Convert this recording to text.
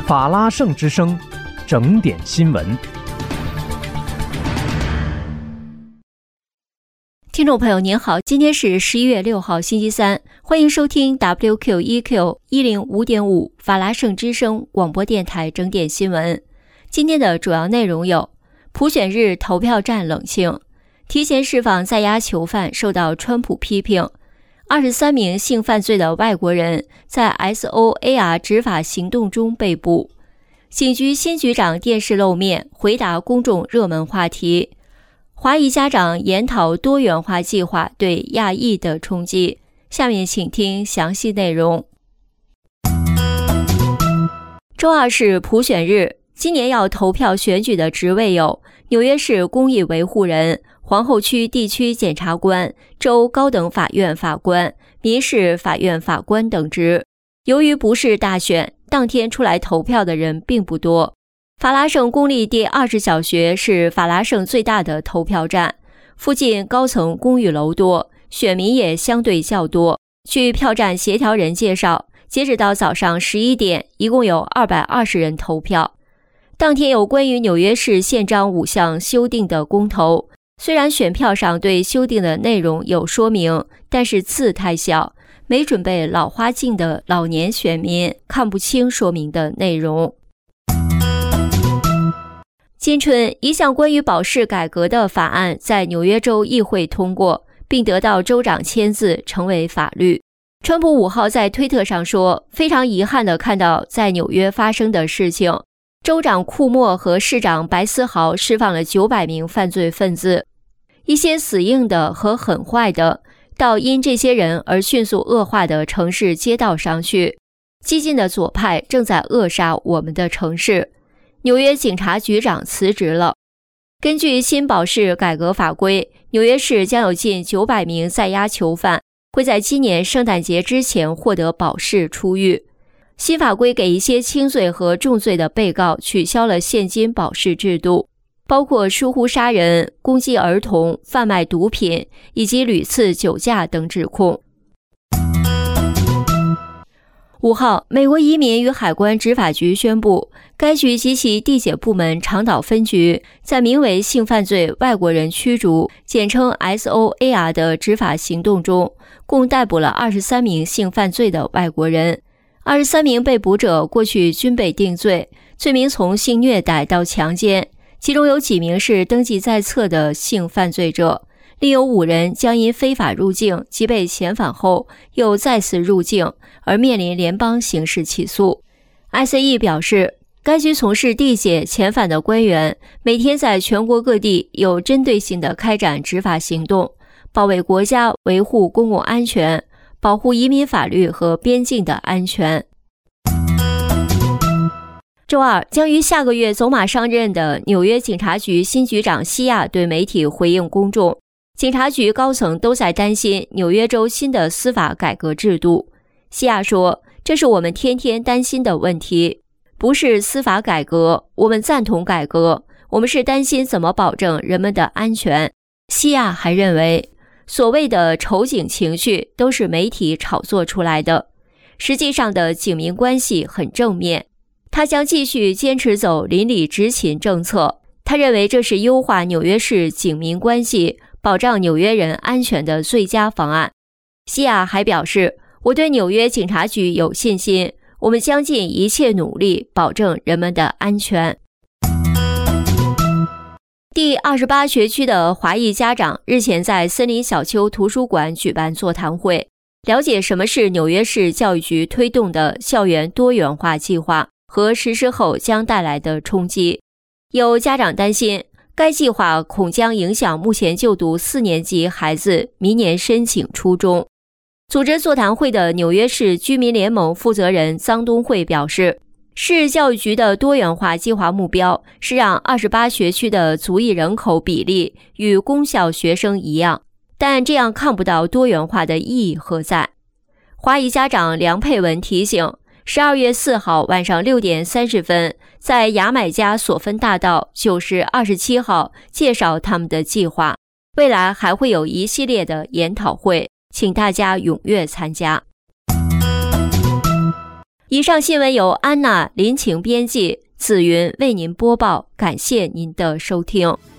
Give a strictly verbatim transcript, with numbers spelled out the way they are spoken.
法拉盛之声，整点新闻。 听众朋友您好，今天是十一月六号星期三，欢迎收听 W Q E Q 一零五点五 法拉盛之声广播电台整点新闻。今天的主要内容有：普选日投票站冷清，提前释放在押囚犯受到川普批评，二十三名性犯罪的外国人在 S O A R 执法行动中被捕，警局新局长电视露面回答公众热门话题，华裔家长研讨多元化计划对亚裔的冲击。下面请听详细内容。周二是普选日，今年要投票选举的职位有纽约市公益维护人、皇后区地区检察官、州高等法院法官、民事法院法官等职。由于不是大选，当天出来投票的人并不多。法拉盛公立第二十小学是法拉盛最大的投票站，附近高层公寓楼多，选民也相对较多。据票站协调人介绍，截止到早上十一点，一共有二百二十人投票。当天有关于纽约市宪章五项修订的公投，虽然选票上对修订的内容有说明，但是字太小，没准备老花镜的老年选民看不清说明的内容。今春，一项关于保释改革的法案在纽约州议会通过，并得到州长签字成为法律。川普五号在推特上说，非常遗憾地看到在纽约发生的事情，州长库莫和市长白思豪释放了九百名犯罪分子，一些死硬的和很坏的到因这些人而迅速恶化的城市街道上去。激进的左派正在扼杀我们的城市。纽约警察局长辞职了。根据新保释改革法规，纽约市将有近九百名在押囚犯会在今年圣诞节之前获得保释出狱。新法规给一些轻罪和重罪的被告取消了现金保释制度，包括疏忽杀人、攻击儿童、贩卖毒品以及屡次酒驾等指控。五号，美国移民与海关执法局宣布，该局及其地检部门长岛分局在名为性犯罪外国人驱逐简称 S O A R 的执法行动中，共逮捕了二十三名性犯罪的外国人。二十三名被捕者过去均被定罪，罪名从性虐待到强奸，其中有几名是登记在册的性犯罪者，另有五人将因非法入境及被遣返后又再次入境而面临联邦刑事起诉。 S A E 表示，该局从事地检遣返的官员每天在全国各地有针对性地开展执法行动，保卫国家，维护公共安全，保护移民法律和边境的安全。周二，将于下个月走马上任的纽约警察局新局长西亚对媒体回应公众，警察局高层都在担心纽约州新的司法改革制度。西亚说，这是我们天天担心的问题，不是司法改革，我们赞同改革，我们是担心怎么保证人们的安全。西亚还认为，所谓的仇警情绪都是媒体炒作出来的，实际上的警民关系很正面。他将继续坚持走邻里执勤政策，他认为这是优化纽约市警民关系、保障纽约人安全的最佳方案。西亚还表示，我对纽约警察局有信心，我们将尽一切努力保证人们的安全。第二十八学区的华裔家长日前在森林小丘图书馆举办座谈会，了解什么是纽约市教育局推动的校园多元化计划和实施后将带来的冲击。有家长担心，该计划恐将影响目前就读四年级孩子明年申请初中。组织座谈会的纽约市居民联盟负责人臧东慧表示，市教育局的多元化计划目标是让二十八学区的族裔人口比例与公校学生一样，但这样看不到多元化的意义何在。华裔家长梁佩文提醒，十二月四号晚上六点三十分，在牙买加索芬大道九十二十七号介绍他们的计划，未来还会有一系列的研讨会，请大家踊跃参加。 以上新闻由安娜、林晴编辑，紫云为您播报，感谢您的收听。